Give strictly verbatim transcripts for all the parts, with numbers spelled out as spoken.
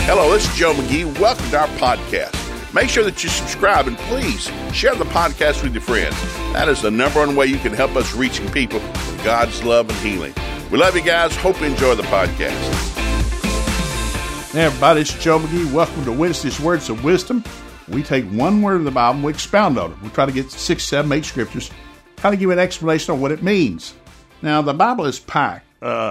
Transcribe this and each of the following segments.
Hello, this is Joe McGee. Welcome to our podcast. Make sure that you subscribe and please share the podcast with your friends. That is the number one way you can help us reaching people with God's love and healing. We love you guys. Hope you enjoy the podcast. Hey everybody, it's Joe McGee. Welcome to Wednesday's Words of Wisdom. We take one word of the Bible and we expound on it. We try to get six, seven, eight scriptures, kind of give an explanation on what it means. Now, the Bible is packed. Uh,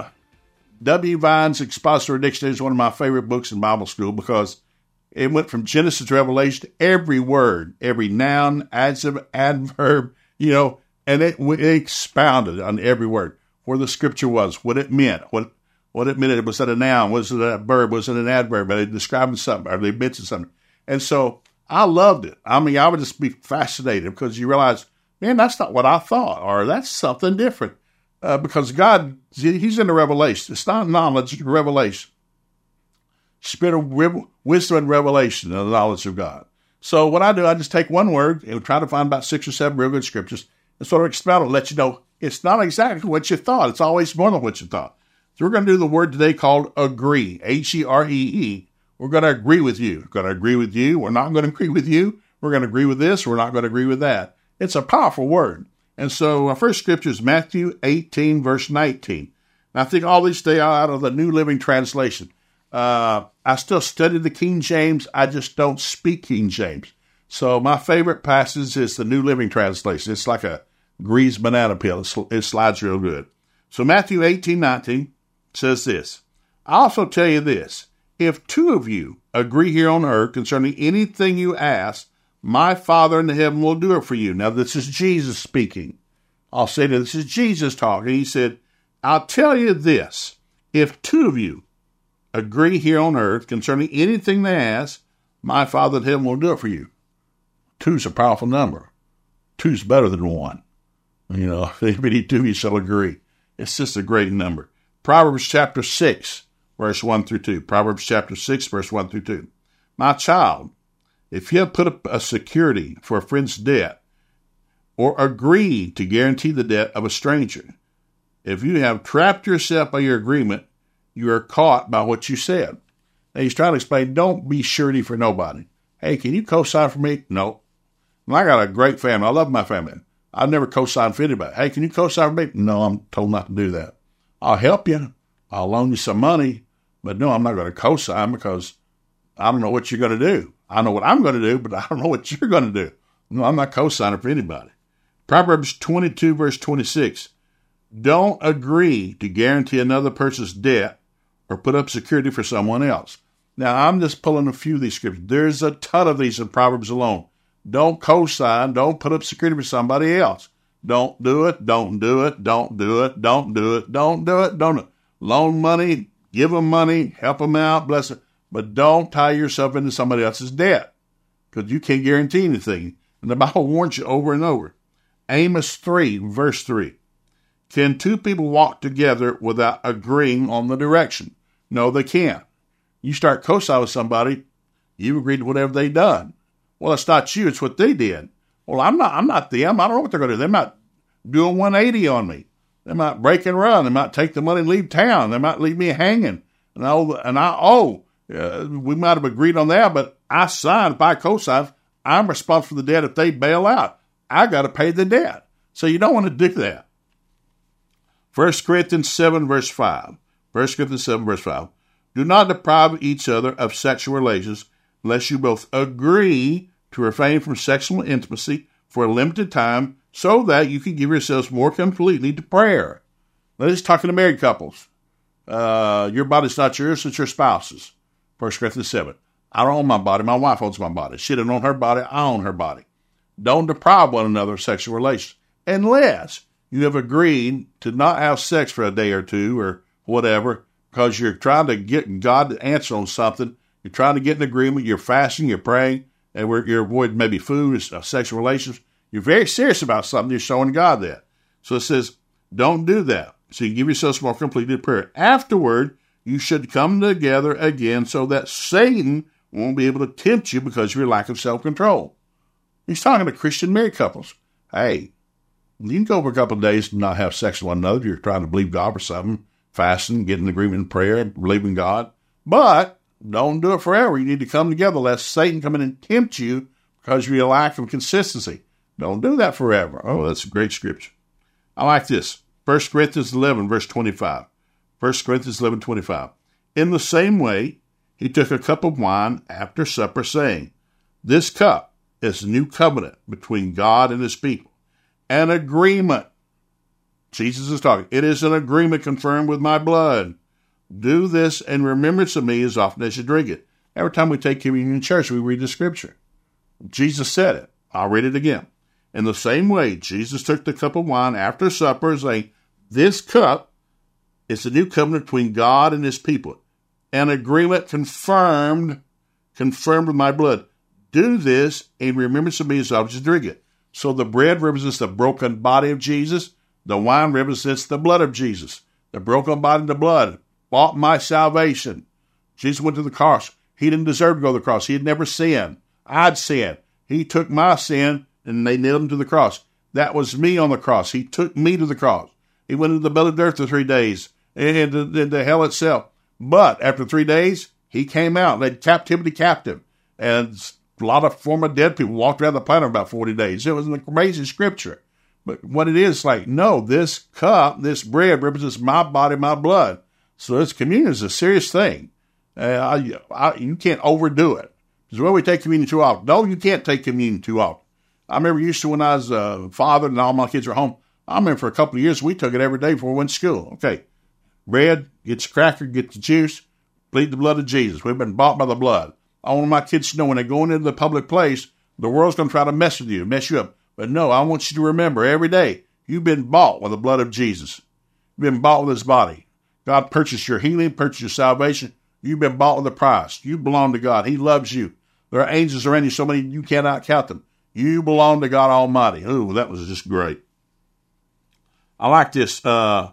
W. Vine's Expository Dictionary is one of my favorite books in Bible school because it went from Genesis to Revelation, every word, every noun, adjective, adverb, you know, and it, it expounded on every word, where the scripture was, what it meant, what what it meant. Was it a noun? Was it a verb? Was it an adverb? Are they describing something? Are they mentioning something? And so I loved it. I mean, I would just be fascinated because you realize, man, that's not what I thought, or that's something different. Uh, because God, He's in the revelation. It's not knowledge, it's revelation. Spirit of re- wisdom and revelation and the knowledge of God. So what I do, I just take one word and try to find about six or seven real good scriptures and sort of expound it, let you know it's not exactly what you thought. It's always more than what you thought. So we're going to do the word today called agree, H E R E E. We're going to agree with you. We're going to agree with you. We're not going to agree with you. We're going to agree with this. We're not going to agree with that. It's a powerful word. And so our first scripture is Matthew eighteen, verse nineteen. And I think all these stay out of the New Living Translation. Uh, I still study the King James. I just don't speak King James. So my favorite passage is the New Living Translation. It's like a greased banana peel. It, sl- it slides real good. So Matthew eighteen, nineteen says this. I also tell you this. If two of you agree here on earth concerning anything you ask, my Father in heaven will do it for you. Now, this is Jesus speaking. I'll say that this is Jesus talking. He said, I'll tell you this. If two of you agree here on earth concerning anything they ask, my Father in heaven will do it for you. Two's a powerful number. Two's better than one. You know, if any two of you shall agree. It's just a great number. Proverbs chapter six, verse one through two. Proverbs chapter six, verse one through two. My child, if you have put up a security for a friend's debt, or agree to guarantee the debt of a stranger, if you have trapped yourself by your agreement, you are caught by what you said. Now he's trying to explain, don't be surety for nobody. Hey, can you co-sign for me? No. Well, I got a great family. I love my family. I've never co-signed for anybody. Hey, can you co-sign for me? No, I'm told not to do that. I'll help you. I'll loan you some money. But no, I'm not going to co-sign because I don't know what you're going to do. I know what I'm going to do, but I don't know what you're going to do. No, I'm not co-signing for anybody. Proverbs twenty-two, verse twenty-six. Don't agree to guarantee another person's debt or put up security for someone else. Now, I'm just pulling a few of these scriptures. There's a ton of these in Proverbs alone. Don't co-sign. Don't put up security for somebody else. Don't do it. Don't do it. Don't do it. Don't do it. Don't do it. Don't do it. Loan money, give them money, help them out, bless it. But don't tie yourself into somebody else's debt because you can't guarantee anything. And the Bible warns you over and over. Amos three, verse three. Can two people walk together without agreeing on the direction? No, they can't. You start co-signing with somebody, you agreed to whatever they done. Well, it's not you, it's what they did. Well, I'm not I'm not them. I don't know what they're going to do. They might do a one eighty on me. They might break and run. They might take the money and leave town. They might leave me hanging. And I owe, and I owe. Uh, we might have agreed on that, but I signed, if I co-signed, I'm responsible for the debt if they bail out. I got to pay the debt. So you don't want to do that. First Corinthians seven, verse five. First Corinthians seven, verse five. Do not deprive each other of sexual relations, unless you both agree to refrain from sexual intimacy for a limited time, so that you can give yourselves more completely to prayer. Now, this is talking to married couples. Uh, your body's not yours, it's your spouse's. First Corinthians seven. I don't own my body. My wife owns my body. She didn't own her body. I own her body. Don't deprive one another of sexual relations unless you have agreed to not have sex for a day or two or whatever because you're trying to get God to answer on something. You're trying to get an agreement. You're fasting. You're praying. And you're avoiding maybe food, uh, sexual relations. You're very serious about something. You're showing God that. So it says, don't do that. So you give yourself more completed prayer. Afterward, you should come together again so that Satan won't be able to tempt you because of your lack of self-control. He's talking to Christian married couples. Hey, you can go for a couple of days and not have sex with one another. You're trying to believe God for something, fasting, getting an agreement in prayer, believing God. But Don't do it forever. You need to come together lest Satan come in and tempt you because of your lack of consistency. Don't do that forever. Oh, that's a great scripture. I like this. First Corinthians eleven, verse twenty-five. First Corinthians eleven, twenty-five. In the same way, he took a cup of wine after supper, saying, this cup is a new covenant between God and his people. An agreement. Jesus is talking. It is an agreement confirmed with my blood. Do this in remembrance of me as often as you drink it. Every time we take communion in church, we read the scripture. Jesus said it. I'll read it again. In the same way, Jesus took the cup of wine after supper, saying, this cup is the new covenant between God and his people. An agreement confirmed, confirmed with my blood. Do this in remembrance of me as often as you drink it. So the bread represents the broken body of Jesus. The wine represents the blood of Jesus. The broken body and the blood bought my salvation. Jesus went to the cross. He didn't deserve to go to the cross. He had never sinned. I'd sinned. He took my sin and they nailed him to the cross. That was me on the cross. He took me to the cross. He went into the belly of the earth for three days and into, into hell itself. But after three days, he came out, led captivity captive. And a lot of former dead people walked around the planet about forty days. It was an amazing scripture. But what it is, like, no, this cup, this bread represents my body, my blood. So this communion is a serious thing. Uh, I, I, you can't overdo it. Because well, we take communion too often. No, you can't take communion too often. I remember used to when I was a father and all my kids were home. I remember for a couple of years, we took it every day before we went to school. Okay, bread, get your cracker, get the juice, plead the blood of Jesus. We've been bought by the blood. I want my kids to know when they're going into the public place, the world's going to try to mess with you, mess you up. But no, I want you to remember every day, you've been bought with the blood of Jesus. You've been bought with his body. God purchased your healing, purchased your salvation. You've been bought with a price. You belong to God. He loves you. There are angels around you, so many you cannot count them. You belong to God Almighty. Ooh, that was just great. I like this. Uh,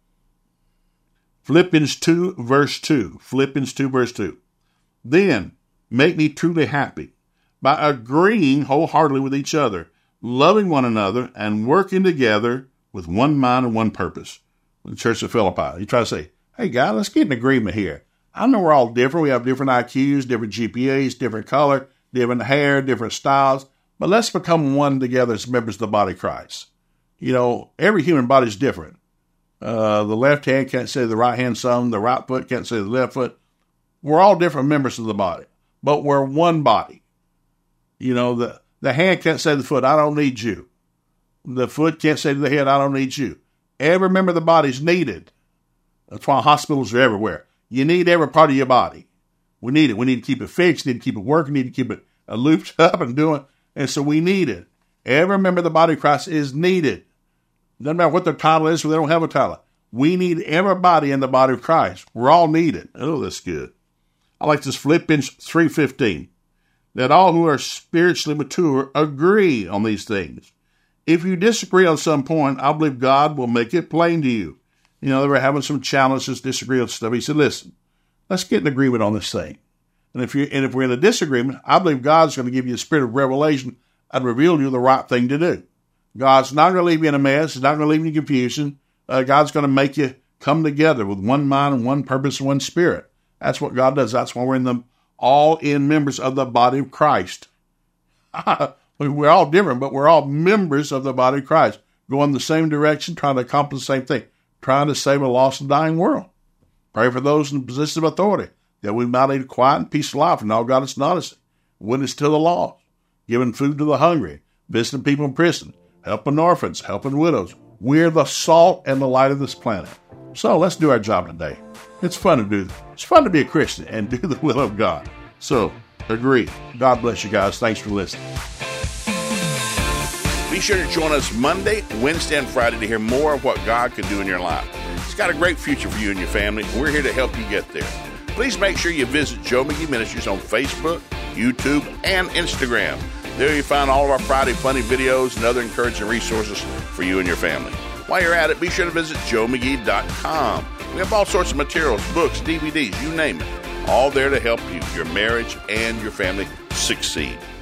Philippians two, verse two. Philippians two, verse two. Then make me truly happy by agreeing wholeheartedly with each other, loving one another, and working together with one mind and one purpose. The church of Philippi. You try to say, hey, God, let's get an agreement here. I know we're all different. We have different I Qs, different G P As, different color, different hair, different styles. But let's become one together as members of the body of Christ. You know, every human body is different. Uh, the left hand can't say the right hand some. The right foot can't say the left foot. We're all different members of the body, but we're one body. You know, the, the hand can't say to the foot, I don't need you. The foot can't say to the head, I don't need you. Every member of the body is needed. That's why hospitals are everywhere. You need every part of your body. We need it. We need to keep it fixed. We need to keep it working. We need to keep it uh, looped up and doing. And so we need it. Every member of the body of Christ is needed. Doesn't matter what their title is, or they don't have a title. We need everybody in the body of Christ. We're all needed. Oh, that's good. I like this Philippians three fifteen. That all who are spiritually mature agree on these things. If you disagree on some point, I believe God will make it plain to you. You know, they were having some challenges, disagree on stuff. He said, listen, let's get an agreement on this thing. And if you and if we're in a disagreement, I believe God's going to give you a spirit of revelation and reveal to you the right thing to do. God's not going to leave you in a mess. He's not going to leave you in confusion. Uh, God's going to make you come together with one mind and one purpose and one spirit. That's what God does. That's why we're in the all-in members of the body of Christ. We're all different, but we're all members of the body of Christ, going the same direction, trying to accomplish the same thing, trying to save a lost and dying world. Pray for those in positions of authority, that we might lead a quiet and peaceful life and all God is not witness to the lost, giving food to the hungry, visiting people in prison, helping orphans, helping widows. We're the salt and the light of this planet. So let's do our job today. It's fun to do. It's fun to be a Christian and do the will of God. So agree. God bless you guys. Thanks for listening. Be sure to join us Monday, Wednesday, and Friday to hear more of what God can do in your life. He's got a great future for you and your family. We're here to help you get there. Please make sure you visit Joe McGee Ministries on Facebook, YouTube, and Instagram. There you find all of our Friday funny videos and other encouraging resources for you and your family. While you're at it, be sure to visit joe mcgee dot com. We have all sorts of materials, books, D V Ds, you name it, all there to help you, your marriage, and your family succeed.